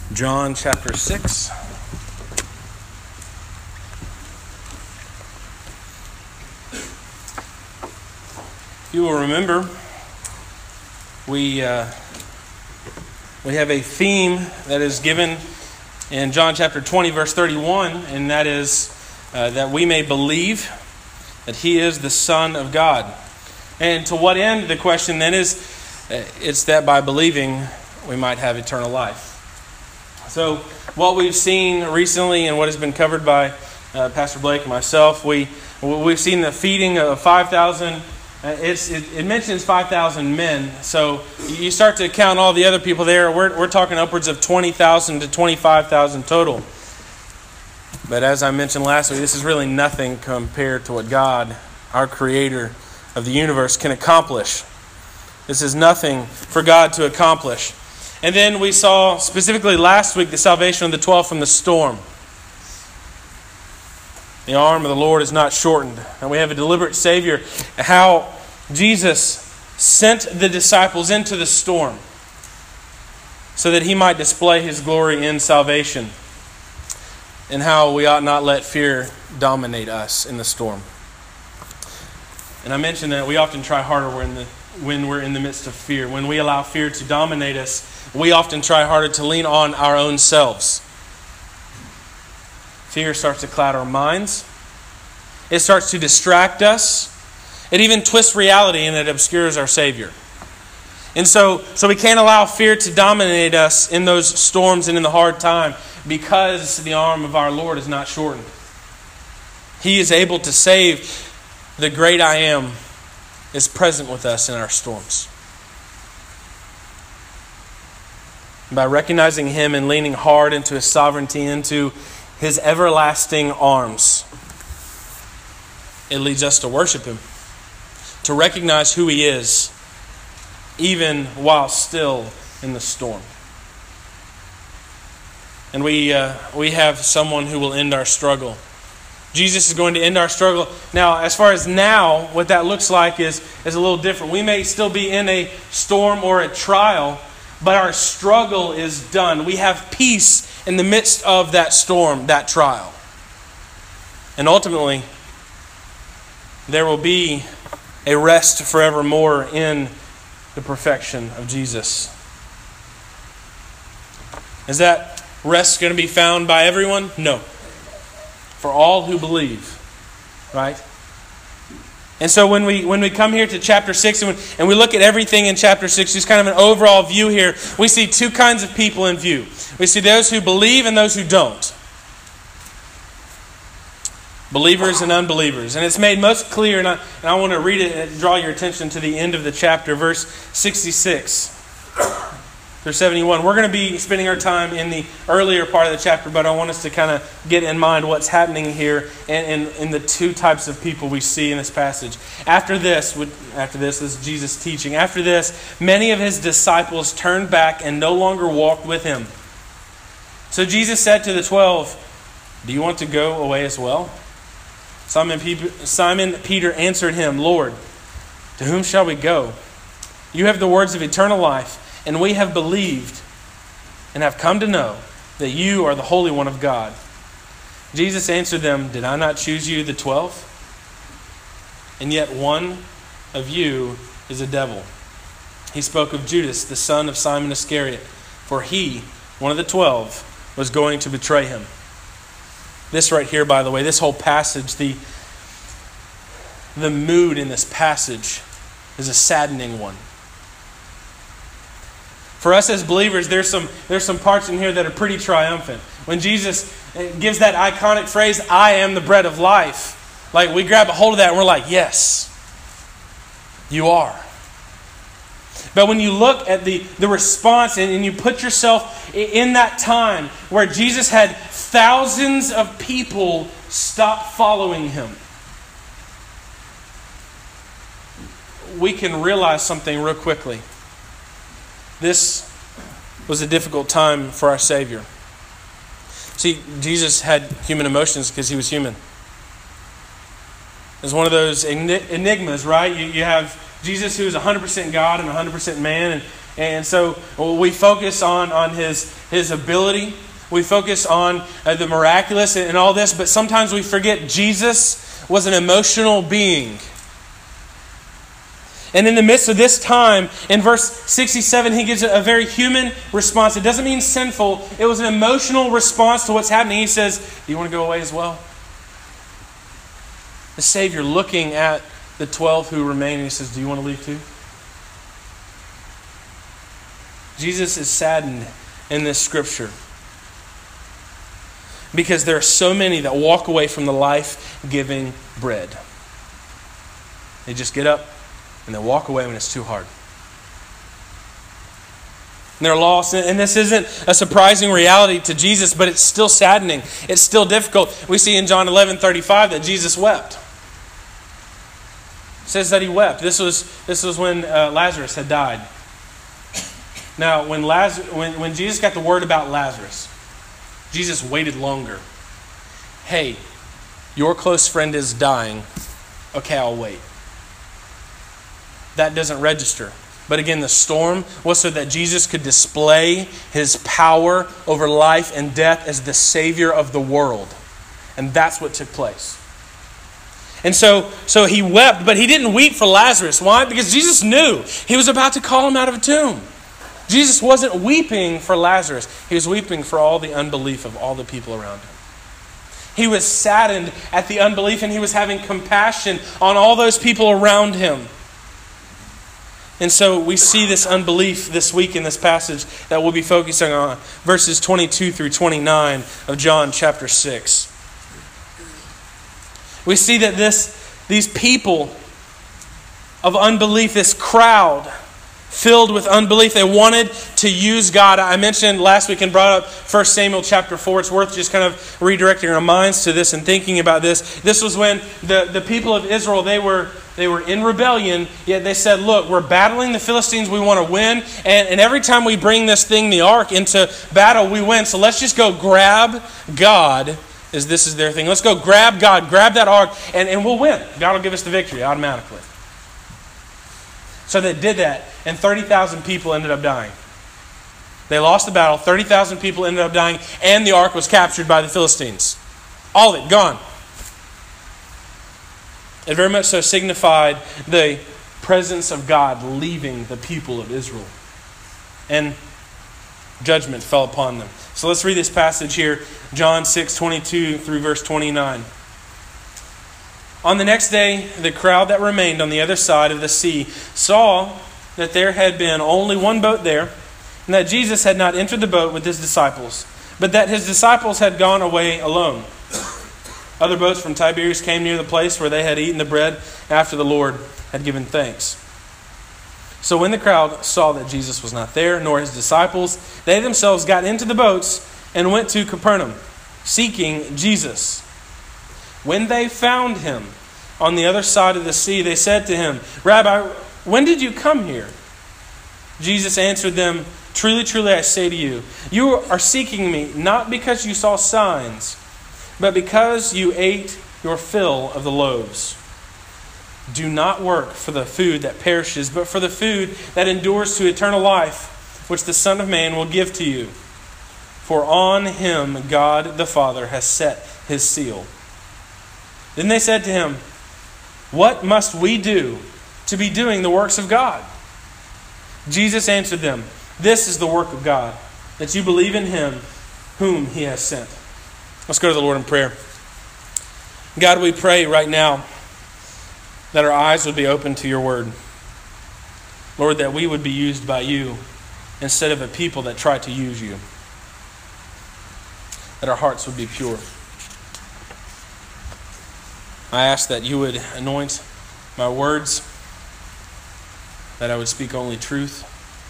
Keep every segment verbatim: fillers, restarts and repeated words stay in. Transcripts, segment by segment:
John chapter six. You will remember we uh, we have a theme that is given in John chapter twenty, verse thirty-one, and that is uh, that we may believe that He is the Son of God. And to what end? The question then is, uh, it's that by believing we might have eternal life. So what we've seen recently and what has been covered by uh, Pastor Blake and myself, we, we've seen the feeding of five thousand. Uh, it's, it, it mentions five thousand men. So you start to count all the other people there. We're, we're talking upwards of twenty thousand to twenty-five thousand total. But as I mentioned last week, this is really nothing compared to what God, our Creator of the universe, can accomplish. This is nothing for God to accomplish. And then we saw specifically last week the salvation of the twelve from the storm. The arm of the Lord is not shortened. And we have a deliberate Savior. How Jesus sent the disciples into the storm so that He might display His glory in salvation. And how we ought not let fear dominate us in the storm. And I mentioned that we often try harder when, the, when we're in the midst of fear. When we allow fear to dominate us, we often try harder to lean on our own selves. Fear starts to cloud our minds. It starts to distract us. It even twists reality and it obscures our Savior. And so, so we can't allow fear to dominate us in those storms and in the hard time because the arm of our Lord is not shortened. He is able to save. The great I Am is present with us in our storms. By recognizing Him and leaning hard into His sovereignty, into His everlasting arms, it leads us to worship Him, to recognize who He is, even while still in the storm. And we uh, we have someone who will end our struggle. Jesus is going to end our struggle. Now, as far as now, what that looks like is, is a little different. We may still be in a storm or a trial, but our struggle is done. We have peace in the midst of that storm, that trial. And ultimately, there will be a rest forevermore in the perfection of Jesus. Is that rest going to be found by everyone? No. For all who believe. Right? And so when we when we come here to chapter six and we, and we look at everything in chapter six, just kind of an overall view here, we see two kinds of people in view. We see those who believe and those who don't. Believers and unbelievers. And it's made most clear, and I, and I want to read it and draw your attention to the end of the chapter, verse sixty-six through seventy-one. We're going to be spending our time in the earlier part of the chapter, but I want us to kind of get in mind what's happening here and in the two types of people we see in this passage. After this, after this, this is Jesus teaching. After this, many of His disciples turned back and no longer walked with Him. So Jesus said to the twelve, "Do you want to go away as well?" Simon Peter answered Him, "Lord, to whom shall we go? You have the words of eternal life. And we have believed and have come to know that You are the Holy One of God." Jesus answered them, "Did I not choose you, the twelve? And yet one of you is a devil." He spoke of Judas, the son of Simon Iscariot, for he, one of the twelve, was going to betray Him. This right here, by the way, this whole passage, the, the mood in this passage is a saddening one. For us as believers, there's some there's some parts in here that are pretty triumphant. When Jesus gives that iconic phrase, "I am the bread of life," like we grab a hold of that and we're like, yes, You are. But when you look at the, the response and, and you put yourself in that time where Jesus had thousands of people stop following Him, we can realize something real quickly. This was a difficult time for our Savior. See, Jesus had human emotions because He was human. It's one of those enigmas, right? You, you have Jesus who is one hundred percent God and one hundred percent man. And, And so we focus on, on his, his ability. We focus on uh, the miraculous and, and all this, but sometimes we forget Jesus was an emotional being. And in the midst of this time, in verse sixty-seven, he gives a very human response. It doesn't mean sinful. It was an emotional response to what's happening. He says, do you want to go away as well? The Savior looking at the twelve who remain, and he says, do you want to leave too? Jesus is saddened in this scripture because there are so many that walk away from the life-giving bread. They just get up and they walk away when it's too hard. And they're lost. And this isn't a surprising reality to Jesus, but it's still saddening. It's still difficult. We see in John eleven thirty-five that Jesus wept. It says that he wept. This was, this was when uh, Lazarus had died. Now, when, Lazarus, when, when Jesus got the word about Lazarus, Jesus waited longer. Hey, your close friend is dying. Okay, I'll wait. That doesn't register. But again, the storm was so that Jesus could display his power over life and death as the Savior of the world. And that's what took place. And so, so he wept, but he didn't weep for Lazarus. Why? Because Jesus knew he was about to call him out of a tomb. Jesus wasn't weeping for Lazarus. He was weeping for all the unbelief of all the people around him. He was saddened at the unbelief, and he was having compassion on all those people around him. And so we see this unbelief this week in this passage that we'll be focusing on. Verses twenty-two through twenty-nine of John chapter six. We see that this, these people of unbelief, this crowd filled with unbelief, they wanted to use God. I mentioned last week and brought up First Samuel chapter four. It's worth just kind of redirecting our minds to this and thinking about this. This was when the, the people of Israel, they were they were in rebellion, yet they said, look, we're battling the Philistines, we want to win, and, and every time we bring this thing, the ark, into battle, we win. So let's just go grab God, as this is their thing. Let's go grab God, grab that ark, and, and we'll win. God will give us the victory automatically. So they did that, and thirty thousand people ended up dying. They lost the battle, thirty thousand people ended up dying, and the ark was captured by the Philistines. All of it, gone. It very much so signified the presence of God leaving the people of Israel. And judgment fell upon them. So let's read this passage here, John six, twenty-two through verse twenty-nine. On the next day, the crowd that remained on the other side of the sea saw that there had been only one boat there, and that Jesus had not entered the boat with his disciples, but that his disciples had gone away alone. Other boats from Tiberias came near the place where they had eaten the bread after the Lord had given thanks. So when the crowd saw that Jesus was not there, nor his disciples, they themselves got into the boats and went to Capernaum, seeking Jesus. When they found him on the other side of the sea, they said to him, Rabbi, when did you come here? Jesus answered them, Truly, truly, I say to you, you are seeking me not because you saw signs, but because you ate your fill of the loaves. Do not work for the food that perishes, but for the food that endures to eternal life, which the Son of Man will give to you. For on him God the Father has set his seal. Then they said to him, What must we do to be doing the works of God? Jesus answered them, This is the work of God, that you believe in him whom he has sent. Let's go to the Lord in prayer. God, we pray right now that our eyes would be open to your word. Lord, that we would be used by you instead of a people that try to use you. That our hearts would be pure. I ask that you would anoint my words, that I would speak only truth.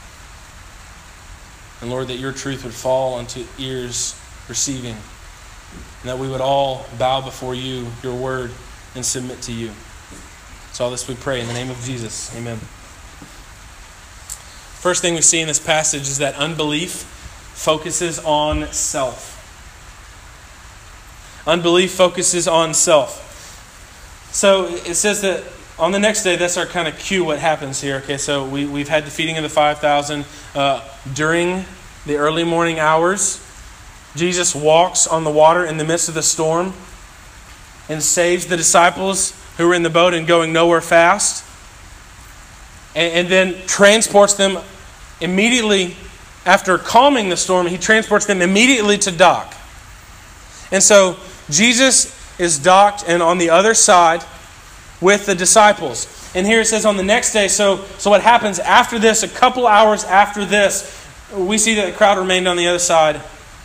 And Lord, that your truth would fall onto ears receiving. And that we would all bow before you, your word, and submit to you. So all this we pray in the name of Jesus. Amen. First thing we see in this passage is that unbelief focuses on self. Unbelief focuses on self. So it says that on the next day, that's our kind of cue what happens here. Okay, so we, we've had the feeding of the five thousand. Uh, during the early morning hours, Jesus walks on the water in the midst of the storm and saves the disciples who were in the boat and going nowhere fast. And, and then transports them immediately after calming the storm. He transports them immediately to dock. And so Jesus is docked and on the other side with the disciples. And here it says on the next day, so, so what happens after this, a couple hours after this, we see that the crowd remained on the other side.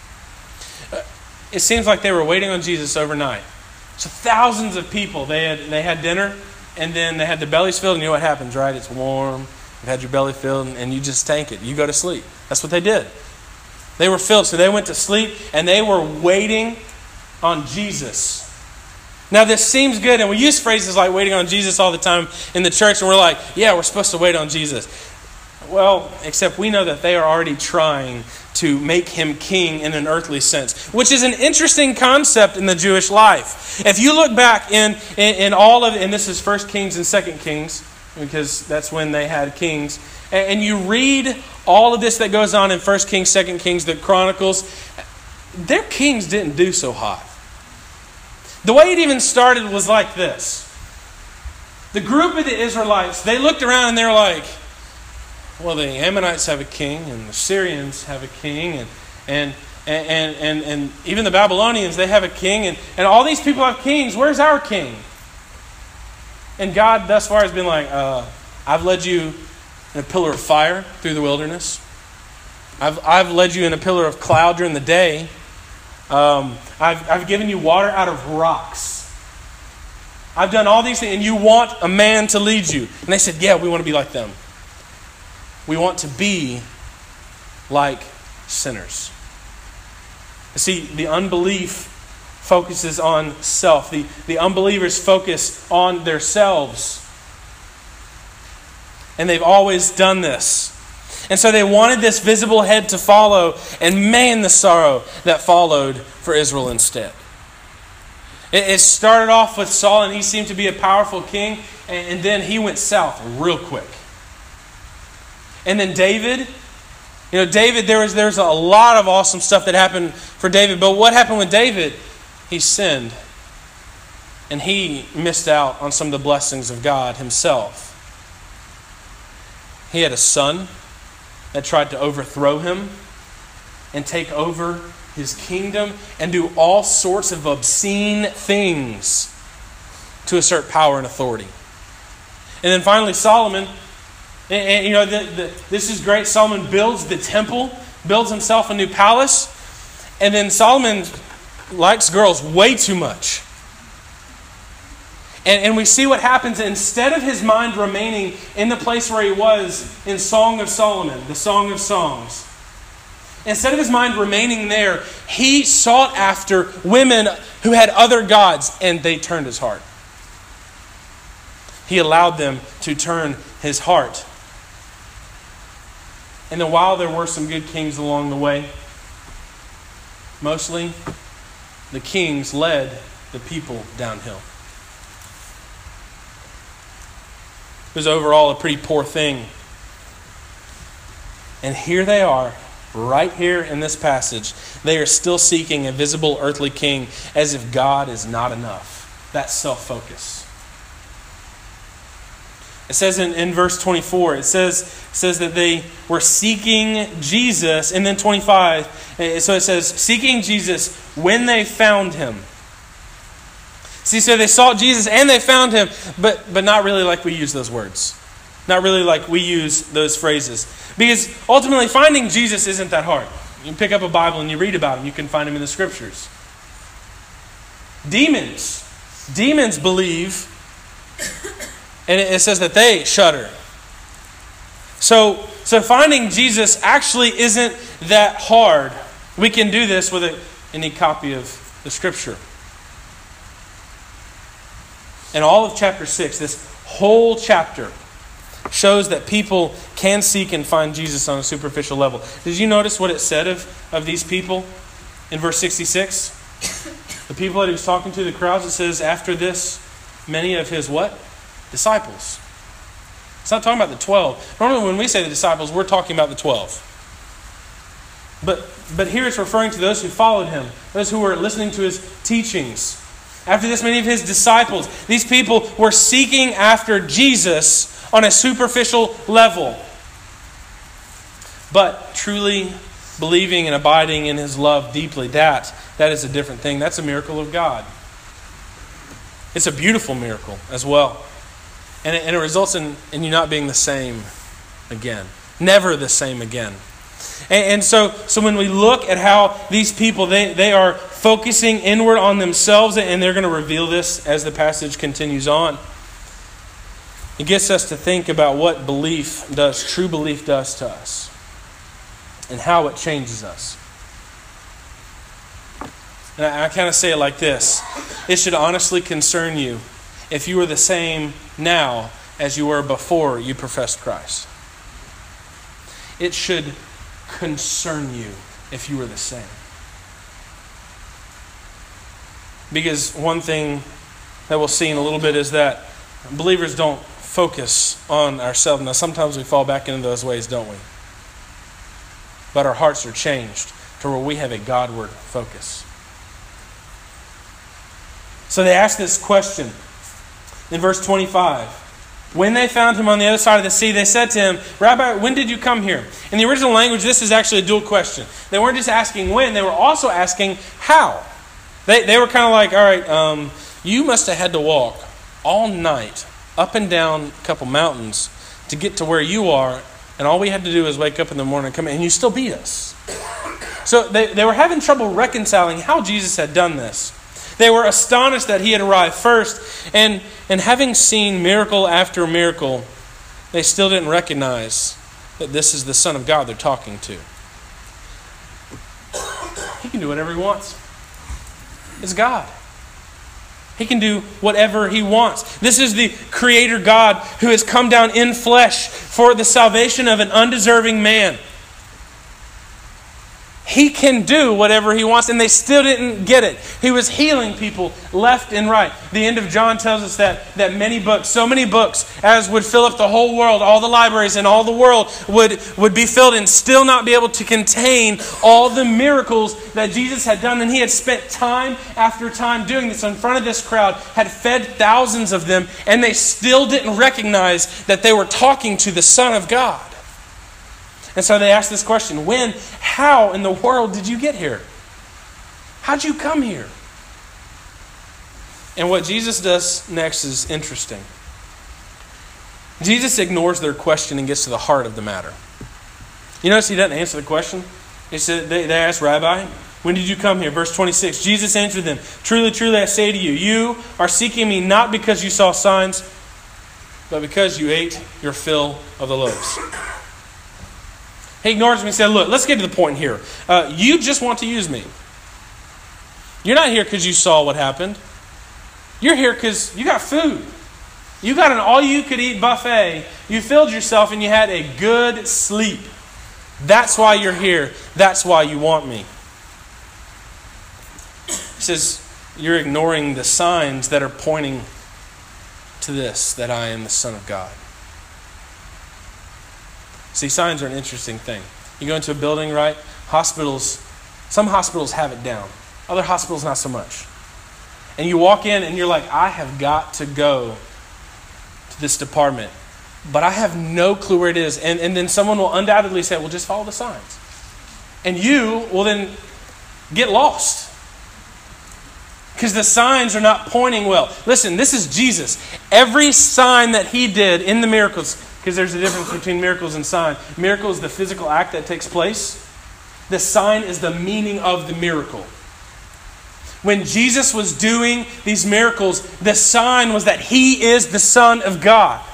It seems like they were waiting on Jesus overnight. So thousands of people, they had they had dinner, and then they had their bellies filled, and you know what happens, right? It's warm, you've had your belly filled, and you just tank it. You go to sleep. That's what they did. They were filled, so they went to sleep, and they were waiting on Jesus. Now this seems good, and we use phrases like waiting on Jesus all the time in the church, and we're like, yeah, we're supposed to wait on Jesus. Well, except we know that they are already trying to make him king in an earthly sense, which is an interesting concept in the Jewish life. If you look back in, in, in all of, and this is First Kings and Second Kings, because that's when they had kings, and, and you read all of this that goes on in First Kings, Second Kings, the Chronicles, their kings didn't do so hot. The way it even started was like this. The group of the Israelites, they looked around and they were like, well, the Ammonites have a king, and the Syrians have a king, and and and and, and even the Babylonians, they have a king, and, and all these people have kings. Where's our king? And God thus far has been like, uh, I've led you in a pillar of fire through the wilderness. I've I've led you in a pillar of cloud during the day. Um, I've I've given you water out of rocks. I've done all these things, and you want a man to lead you. And they said, yeah, we want to be like them. We want to be like sinners. See, the unbelief focuses on self. The, the unbelievers focus on themselves. And they've always done this. And so they wanted this visible head to follow, and man, the sorrow that followed for Israel instead. It, it started off with Saul, and he seemed to be a powerful king, and, and then he went south real quick. And then David, you know, David, there was there's a lot of awesome stuff that happened for David. But what happened with David? He sinned. And he missed out on some of the blessings of God himself. He had a son that tried to overthrow him and take over his kingdom and do all sorts of obscene things to assert power and authority. And then finally Solomon. And, and you know, the, the, this is great. Solomon builds the temple, builds himself a new palace. And then Solomon likes girls way too much. And, and we see what happens. Instead of his mind remaining in the place where he was in Song of Solomon, the Song of Songs, instead of his mind remaining there, he sought after women who had other gods, and they turned his heart. He allowed them to turn his heart. And then while there were some good kings along the way, mostly the kings led the people downhill. It was overall a pretty poor thing. And here they are, right here in this passage. They are still seeking a visible earthly king as if God is not enough. That's self-focus. It says in, in verse twenty-four, it says, it says that they were seeking Jesus. And then twenty-five, so it says, seeking Jesus when they found him. See, so they sought Jesus and they found him, but, but not really like we use those words. Not really like we use those phrases. Because ultimately finding Jesus isn't that hard. You pick up a Bible and you read about him. You can find him in the Scriptures. Demons. Demons believe, and it says that they shudder. So, so finding Jesus actually isn't that hard. We can do this with a, any copy of the Scripture. And all of chapter six, this whole chapter, shows that people can seek and find Jesus on a superficial level. Did you notice what it said of, of these people in verse sixty-six? The people that he was talking to, the crowds, it says, after this, many of his what? disciples. It's not talking about the twelve. Normally when we say the disciples, we're talking about the twelve. But, but here it's referring to those who followed him, those who were listening to his teachings. After this, many of his disciples, these people were seeking after Jesus on a superficial level. But truly believing and abiding in his love deeply, that, that is a different thing. That's a miracle of God. It's a beautiful miracle as well. And it, and it results in, in you not being the same again. Never the same again. And, and so, so when we look at how these people, they, they are focusing inward on themselves, and they're going to reveal this as the passage continues on. It gets us to think about what belief does, true belief does to us, and how it changes us. And I, I kind of say it like this. It should honestly concern you if you are the same now as you were before you professed Christ. It should concern you if you were the same. Because one thing that we'll see in a little bit is that believers don't focus on ourselves. Now sometimes we fall back into those ways, don't we? But our hearts are changed to where we have a Godward focus. So they ask this question in verse twenty-five. When they found him on the other side of the sea, they said to him, Rabbi, when did you come here? In the original language, this is actually a dual question. They weren't just asking when, they were also asking how. They, they were kind of like, all right, um, you must have had to walk all night up and down a couple mountains to get to where you are, and all we had to do is wake up in the morning and come in, and you still beat us. So they, they were having trouble reconciling how Jesus had done this. They were astonished that he had arrived first, and, and having seen miracle after miracle, they still didn't recognize that this is the Son of God they're talking to. He can do whatever he wants. It's God. He can do whatever he wants. This is the Creator God who has come down in flesh for the salvation of an undeserving man. He can do whatever he wants, and they still didn't get it. He was healing people left and right. The end of John tells us that, that many books, so many books, as would fill up the whole world, all the libraries in all the world would, would be filled and still not be able to contain all the miracles that Jesus had done. And he had spent time after time doing this in front of this crowd, had fed thousands of them, and they still didn't recognize that they were talking to the Son of God. And so they asked this question, when, how in the world did you get here? How'd you come here? And what Jesus does next is interesting. Jesus ignores their question and gets to the heart of the matter. You notice he doesn't answer the question. He said, they, they asked, Rabbi, when did you come here? Verse twenty-six, Jesus answered them, truly, truly, I say to you, you are seeking me not because you saw signs, but because you ate your fill of the loaves. He ignores me and said, look, let's get to the point here. Uh, you just want to use me. You're not here because you saw what happened. You're here because you got food. You got an all-you-could-eat buffet. You filled yourself and you had a good sleep. That's why you're here. That's why you want me. He says, you're ignoring the signs that are pointing to this, that I am the Son of God. See, signs are an interesting thing. You go into a building, right? Hospitals, some hospitals have it down. Other hospitals, not so much. And you walk in and you're like, I have got to go to this department, but I have no clue where it is. And, and then someone will undoubtedly say, well, just follow the signs. And you will then get lost because the signs are not pointing well. Listen, this is Jesus. Every sign that he did in the miracles, because there's a difference between miracles and sign. Miracle is the physical act that takes place. The sign is the meaning of the miracle. When Jesus was doing these miracles, the sign was that he is the Son of God.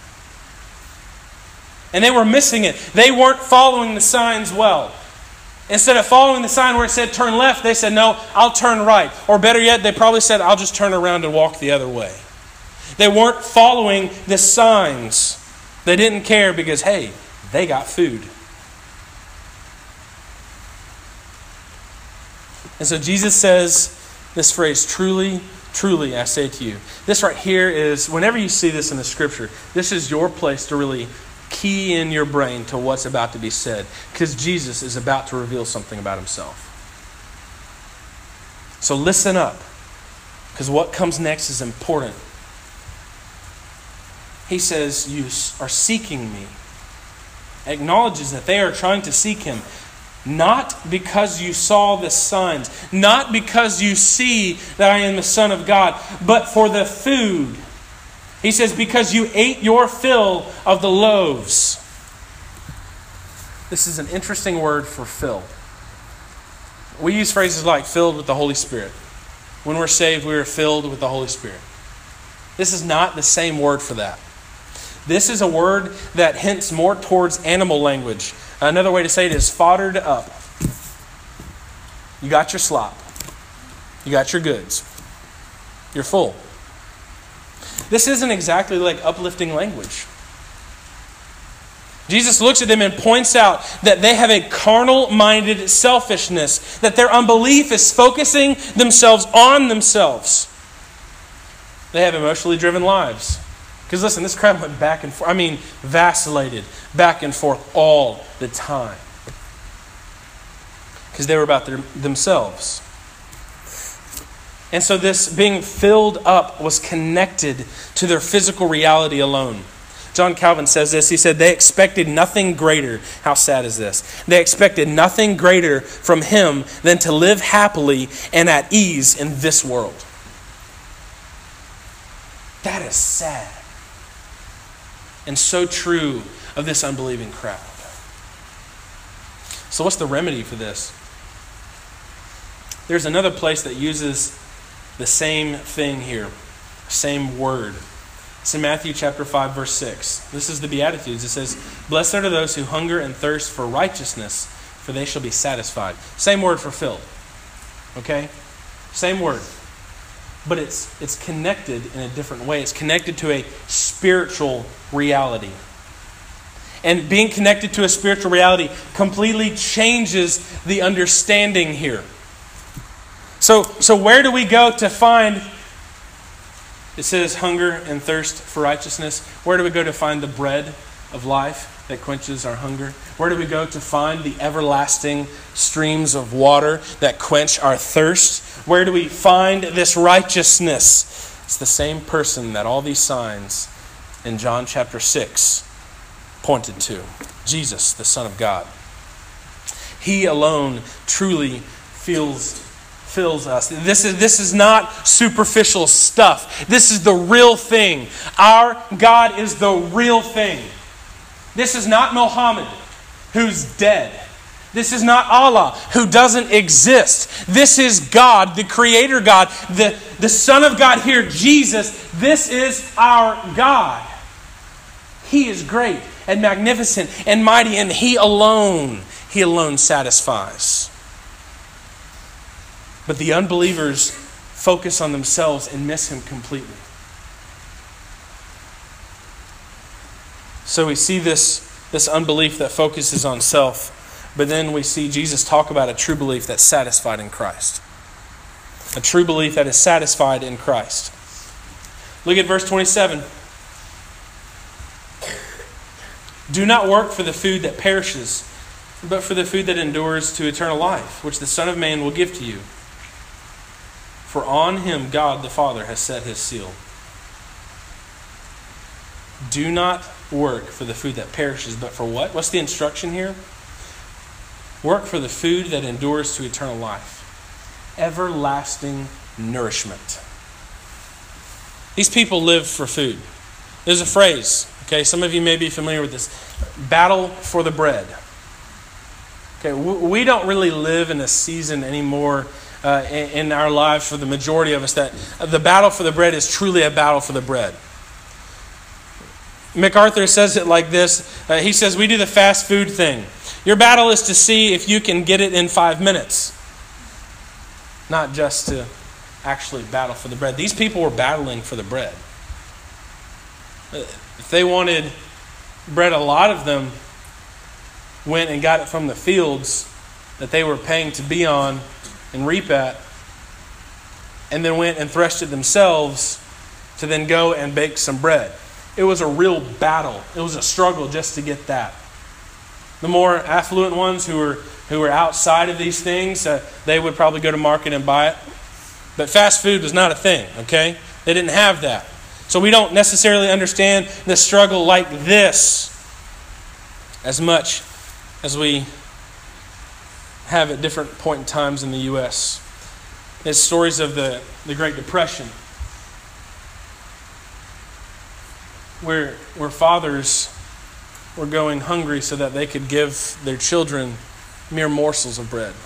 And they were missing it. They weren't following the signs well. Instead of following the sign where it said turn left, they said, no, I'll turn right. Or better yet, they probably said, I'll just turn around and walk the other way. They weren't following the signs. They didn't care because, hey, they got food. And so Jesus says this phrase, truly, Truly, I say to you. This right here is, whenever you see this in the scripture, this is your place to really key in your brain to what's about to be said. Because Jesus is about to reveal something about himself. So listen up. Because what comes next is important. He says, you are seeking me. Acknowledges that they are trying to seek him. Not because you saw the signs, not because you see that I am the Son of God, but for the food. He says, because you ate your fill of the loaves. This is an interesting word for fill. We use phrases like filled with the Holy Spirit. When we're saved, we are filled with the Holy Spirit. This is not the same word for that. This is a word that hints more towards animal language. Another way to say it is foddered up. You got your slop. You got your goods. You're full. This isn't exactly like uplifting language. Jesus looks at them and points out that they have a carnal-minded selfishness, that their unbelief is focusing themselves on themselves. They have emotionally driven lives. Because listen, this crowd went back and forth. I mean, vacillated back and forth all the time. Because they were about their, themselves. And so this being filled up was connected to their physical reality alone. John Calvin says this. He said, they expected nothing greater. How sad is this? They expected nothing greater from him than to live happily and at ease in this world. That is sad. And so true of this unbelieving crowd. So what's the remedy for this? There's another place that uses the same thing here. Same word. It's in Matthew chapter five, verse six. This is the Beatitudes. It says, blessed are those who hunger and thirst for righteousness, for they shall be satisfied. Same word for filled. Okay? Same word. But it's it's connected in a different way. It's connected to a spiritual reality. And being connected to a spiritual reality completely changes the understanding here. So, so where do we go to find, it says hunger and thirst for righteousness. Where do we go to find the bread of life that quenches our hunger? Where do we go to find the everlasting streams of water that quench our thirst? Where do we find this righteousness? It's the same person that all these signs in John chapter six pointed to. Jesus, the Son of God. He alone truly feels fills us. This is, this is not superficial stuff. This is the real thing. Our God is the real thing. This is not Muhammad, who's dead. This is not Allah, who doesn't exist. This is God, the Creator God, the, the Son of God here, Jesus. This is our God. He is great and magnificent and mighty, and He alone, He alone satisfies. But the unbelievers focus on themselves and miss Him completely. So we see this, this unbelief that focuses on self, but then we see Jesus talk about a true belief that's satisfied in Christ. A true belief that is satisfied in Christ. Look at verse twenty-seven. Do not work for the food that perishes, but for the food that endures to eternal life, which the Son of Man will give to you. For on Him God the Father has set His seal. Do not work for the food that perishes, but for what? What's the instruction here? Work for the food that endures to eternal life. Everlasting nourishment. These people live for food. There's a phrase, okay, some of you may be familiar with this. Battle for the bread. Okay, we don't really live in a season anymore uh, in our lives, for the majority of us, that the battle for the bread is truly a battle for the bread. MacArthur says it like this. Uh, he says, we do the fast food thing. Your battle is to see if you can get it in five minutes. Not just to actually battle for the bread. These people were battling for the bread. If they wanted bread, a lot of them went and got it from the fields that they were paying to be on and reap at. and then went and threshed it themselves to then go and bake some bread. It was a real battle. It was a struggle just to get that. The more affluent ones who were who were outside of these things, uh, they would probably go to market and buy it. But fast food was not a thing, okay? They didn't have that. So we don't necessarily understand the struggle like this as much as we have at different point in times in the U S. It's stories of the, the Great Depression, where where fathers were going hungry so that they could give their children mere morsels of bread.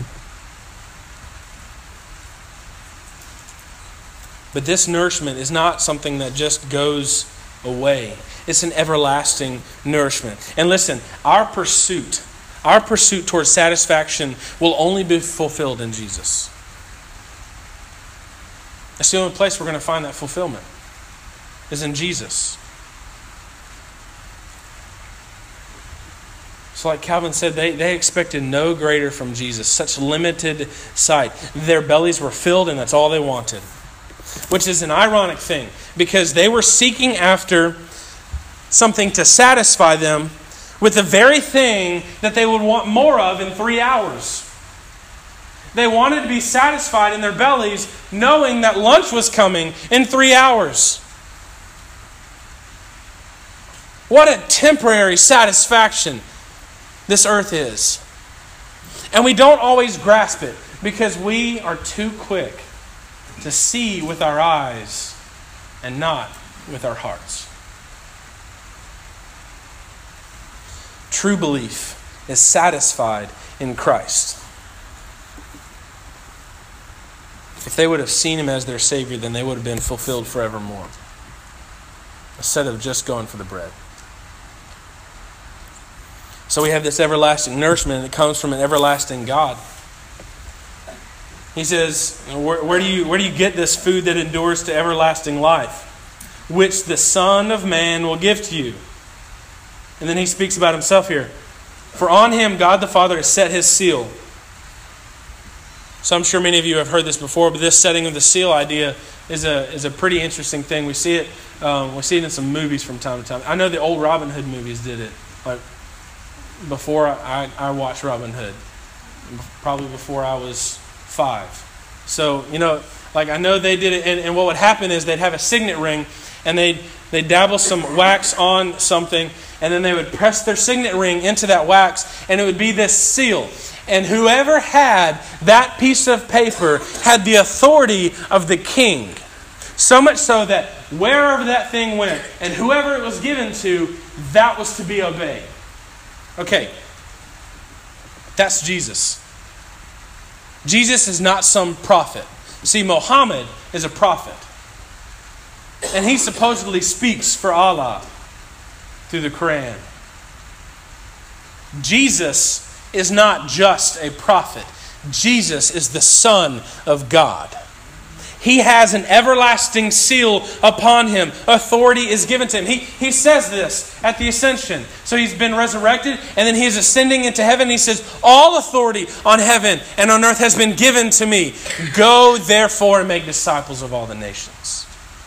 But this nourishment is not something that just goes away. It's an everlasting nourishment. And listen, our pursuit, our pursuit towards satisfaction will only be fulfilled in Jesus. That's the only place we're going to find that fulfillment, is in Jesus. So like Calvin said, they, they expected no greater from Jesus, such limited sight. Their bellies were filled and that's all they wanted. Which is an ironic thing, because they were seeking after something to satisfy them with the very thing that they would want more of in three hours. They wanted to be satisfied in their bellies knowing that lunch was coming in three hours. What a temporary satisfaction this earth is. And we don't always grasp it because we are too quick to see with our eyes and not with our hearts. True belief is satisfied in Christ. If they would have seen Him as their Savior, then they would have been fulfilled forevermore, instead of just going for the bread. So we have this everlasting nourishment, and it comes from an everlasting God. He says, where, where do you where do you get this food that endures to everlasting life, which the Son of Man will give to you? And then he speaks about himself here. For on Him God the Father has set His seal. So I'm sure many of you have heard this before, but this setting of the seal idea is a is a pretty interesting thing. We see it um, we see it in some movies from time to time. I know the old Robin Hood movies did it. Like before I, I watched Robin Hood, probably before I was five. So, you know, like I know they did it, and, and what would happen is they'd have a signet ring, and they'd, they'd dabble some wax on something, and then they would press their signet ring into that wax, and it would be this seal. And whoever had that piece of paper had the authority of the king. So much so that wherever that thing went, and whoever it was given to, that was to be obeyed. Okay, that's Jesus. Jesus is not some prophet. See, Muhammad is a prophet. And he supposedly speaks for Allah through the Quran. Jesus is not just a prophet. Jesus is the Son of God. He has an everlasting seal upon Him. Authority is given to Him. He, he says this at the ascension. So He's been resurrected, and then He is ascending into heaven. He says, all authority on heaven and on earth has been given to me. Go therefore and make disciples of all the nations.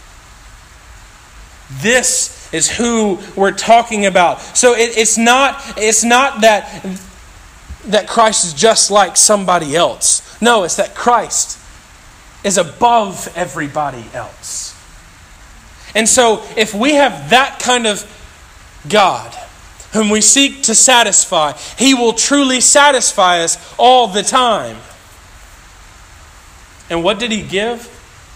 This is who we're talking about. So it, it's not, it's not that, that Christ is just like somebody else. No, it's that Christ is above everybody else. And so if we have that kind of God whom we seek to satisfy, He will truly satisfy us all the time. And what did He give?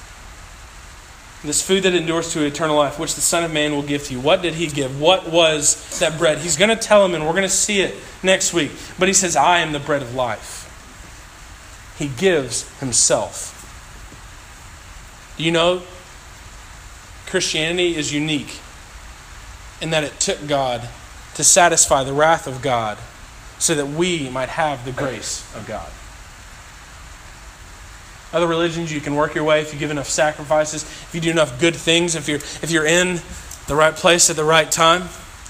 This food that endures to eternal life, which the Son of Man will give to you. What did He give? What was that bread? He's going to tell them, and we're going to see it next week. But He says, I am the bread of life. He gives Himself. You know, Christianity is unique in that it took God to satisfy the wrath of God so that we might have the grace of God. Other religions, you can work your way if you give enough sacrifices, if you do enough good things, if you're if you're in the right place at the right time.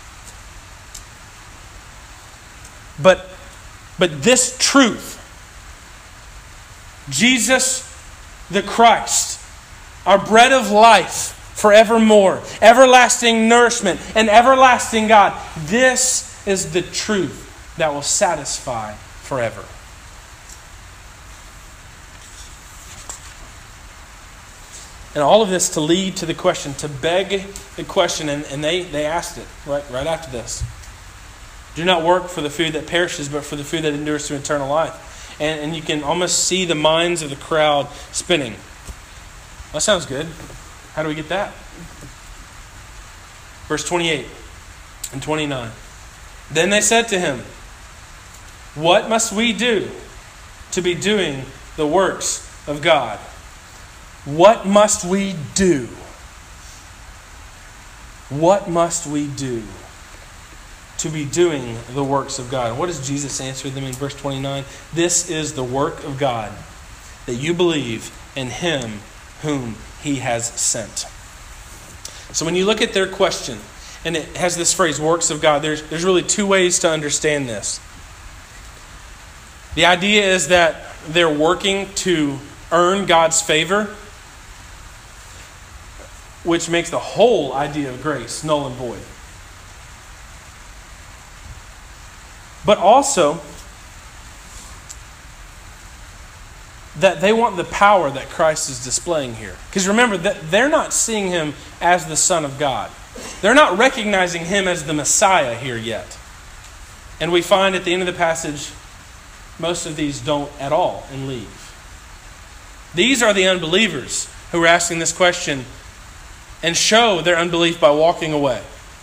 But but this truth, Jesus the Christ, our bread of life forevermore, everlasting nourishment, and everlasting God. This is the truth that will satisfy forever. And all of this to lead to the question, to beg the question, and, and they, they asked it right, right after this. Do not work for the food that perishes, but for the food that endures to eternal life. And, and you can almost see the minds of the crowd spinning. That sounds good. How do we get that? Verse twenty-eight and twenty-nine. Then they said to him, what must we do to be doing the works of God? What must we do? What must we do to be doing the works of God? What does Jesus answer them in verse twenty-nine? This is the work of God, that you believe in Him whom He has sent. So when you look at their question, and it has this phrase, works of God, there's, there's really two ways to understand this. The idea is that they're working to earn God's favor, which makes the whole idea of grace null and void. But also that they want the power that Christ is displaying here. Because remember, that they're not seeing Him as the Son of God. They're not recognizing Him as the Messiah here yet. And we find at the end of the passage, most of these don't at all and leave. These are the unbelievers who are asking this question and show their unbelief by walking away.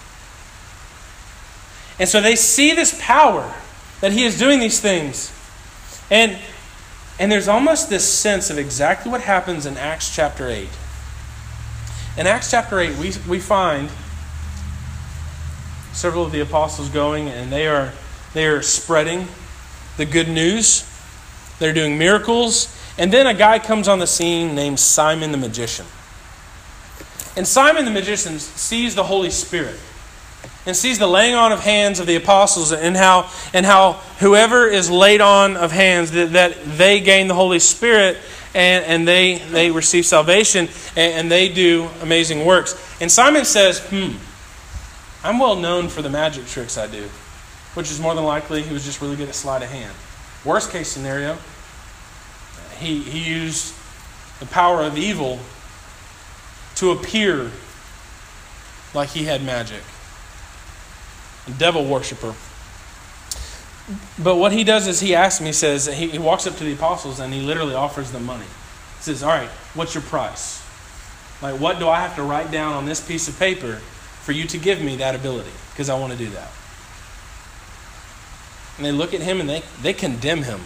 And so they see this power that He is doing these things. And, and there's almost this sense of exactly what happens in Acts chapter eight. In Acts chapter eight, we, we find several of the apostles going, and they are, they are spreading the good news. They're doing miracles. And then a guy comes on the scene named Simon the magician. And Simon the magician sees the Holy Spirit and sees the laying on of hands of the apostles, and how and how whoever is laid on of hands, that, that they gain the Holy Spirit, and, and they, they receive salvation, and, and they do amazing works. And Simon says, hmm, I'm well known for the magic tricks I do, which is more than likely he was just really good at sleight of hand. Worst case scenario, he, he used the power of evil to appear like he had magic. A devil worshiper. But what he does is he asks me, he says, he, he walks up to the apostles and he literally offers them money. He says, all right, what's your price? Like, what do I have to write down on this piece of paper for you to give me that ability? Because I want to do that. And they look at him and they, they condemn him.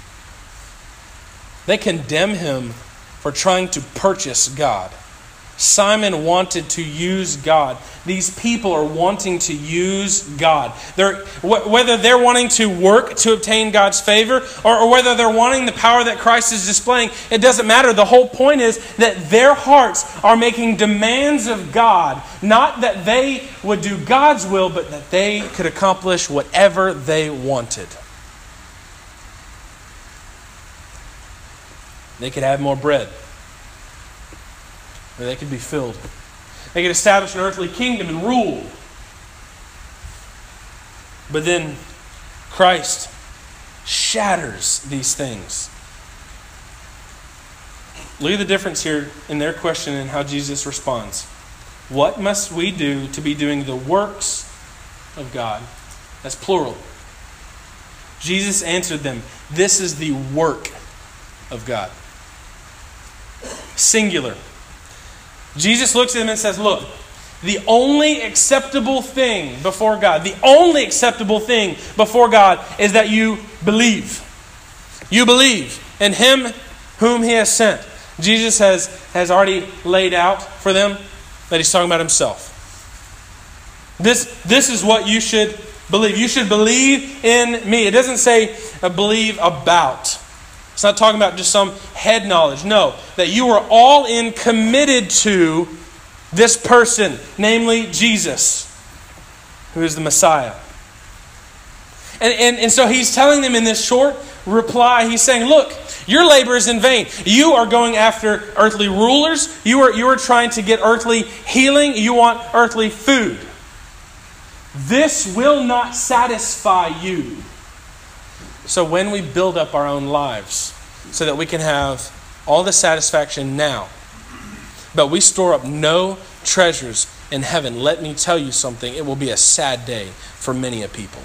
They condemn him for trying to purchase God. Simon wanted to use God. These people are wanting to use God. They're, wh- whether they're wanting to work to obtain God's favor, or, or whether they're wanting the power that Christ is displaying, it doesn't matter. The whole point is that their hearts are making demands of God. Not that they would do God's will, but that they could accomplish whatever they wanted. They could have more bread. Or they could be filled. They could establish an earthly kingdom and rule. But then Christ shatters these things. Look at the difference here in their question and how Jesus responds. What must we do to be doing the works of God? That's plural. Jesus answered them, this is the work of God. Singular. Jesus looks at them and says, look, the only acceptable thing before God, the only acceptable thing before God is that you believe. You believe in Him whom He has sent. Jesus has, has already laid out for them that He's talking about Himself. This, this is what you should believe. You should believe in me. It doesn't say uh, believe about. It's not talking about just some head knowledge. No, that you are all in committed to this person, namely Jesus, who is the Messiah. And, and, and so He's telling them in this short reply, he's saying, look, your labor is in vain. You are going after earthly rulers. You are, you are trying to get earthly healing. You want earthly food. This will not satisfy you. So when we build up our own lives so that we can have all the satisfaction now, but we store up no treasures in heaven, let me tell you something, it will be a sad day for many a people.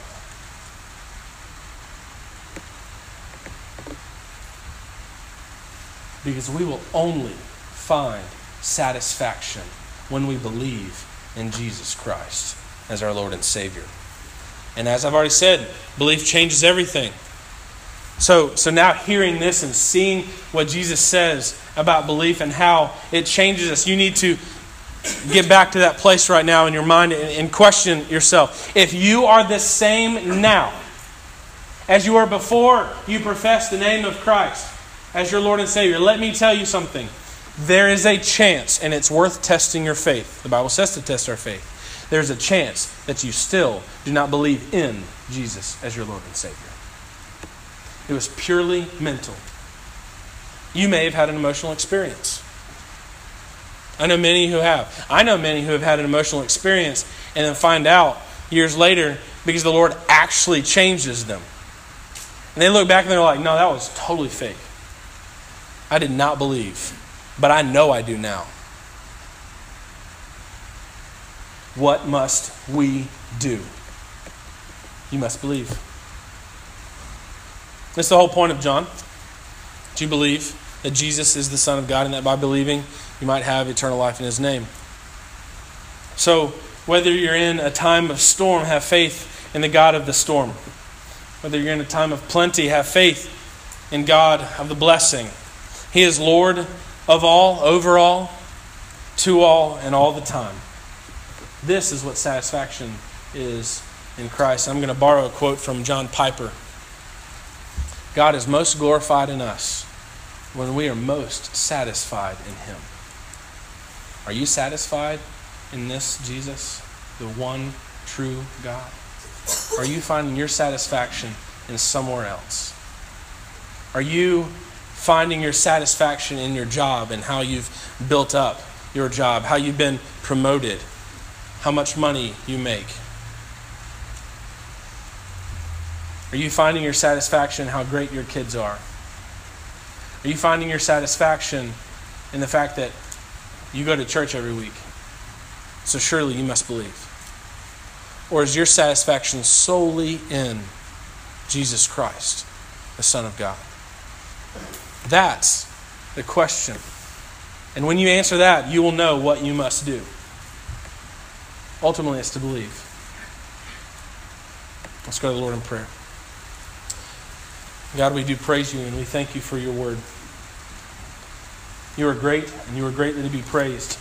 Because we will only find satisfaction when we believe in Jesus Christ as our Lord and Savior. And as I've already said, belief changes everything. So, so now hearing this and seeing what Jesus says about belief and how it changes us, you need to get back to that place right now in your mind and, and question yourself. If you are the same now as you were before you professed the name of Christ as your Lord and Savior, let me tell you something. There is a chance, and it's worth testing your faith. The Bible says to test our faith. There's a chance that you still do not believe in Jesus as your Lord and Savior. It was purely mental. You may have had an emotional experience. I know many who have. I know many who have had an emotional experience and then find out years later because the Lord actually changes them. And they look back and they're like, no, that was totally fake. I did not believe, but I know I do now. What must we do? You must believe. That's the whole point of John. Do you believe that Jesus is the Son of God and that by believing you might have eternal life in His name? So whether you're in a time of storm, have faith in the God of the storm. Whether you're in a time of plenty, have faith in God of the blessing. He is Lord of all, over all, to all, and all the time. This is what satisfaction is in Christ. I'm going to borrow a quote from John Piper. God is most glorified in us when we are most satisfied in Him. Are you satisfied in this Jesus, the one true God? Are you finding your satisfaction in somewhere else? Are you finding your satisfaction in your job and how you've built up your job, how you've been promoted, how much money you make? Are you finding your satisfaction in how great your kids are? Are you finding your satisfaction in the fact that you go to church every week? So surely you must believe. Or is your satisfaction solely in Jesus Christ, the Son of God? That's the question. And when you answer that, you will know what you must do. Ultimately, it's to believe. Let's go to the Lord in prayer. God, we do praise you and we thank you for your word. You are great and you are greatly to be praised.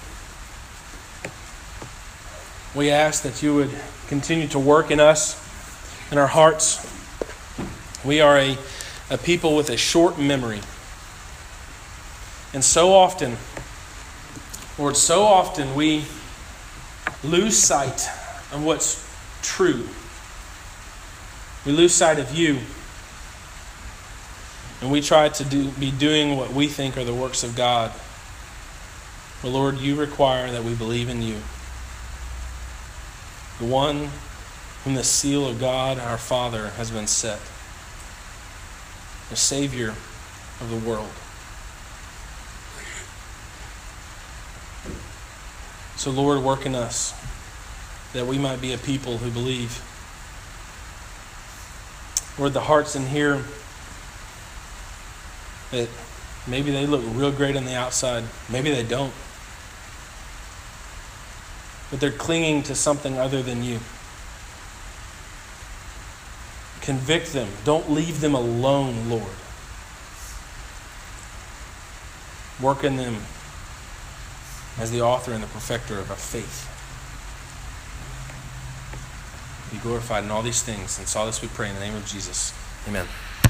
We ask that you would continue to work in us, in our hearts. We are a, a people with a short memory. And so often, Lord, so often we lose sight of what's true. We lose sight of you. And we try to do, be doing what we think are the works of God. But Lord, you require that we believe in you. The one whom the seal of God, our Father, has been set. The Savior of the world. So Lord, work in us that we might be a people who believe. Lord, the hearts in here that maybe they look real great on the outside. Maybe they don't. But they're clinging to something other than you. Convict them. Don't leave them alone, Lord. Work in them as the author and the perfecter of our faith. Be glorified in all these things. And so all this we pray in the name of Jesus. Amen.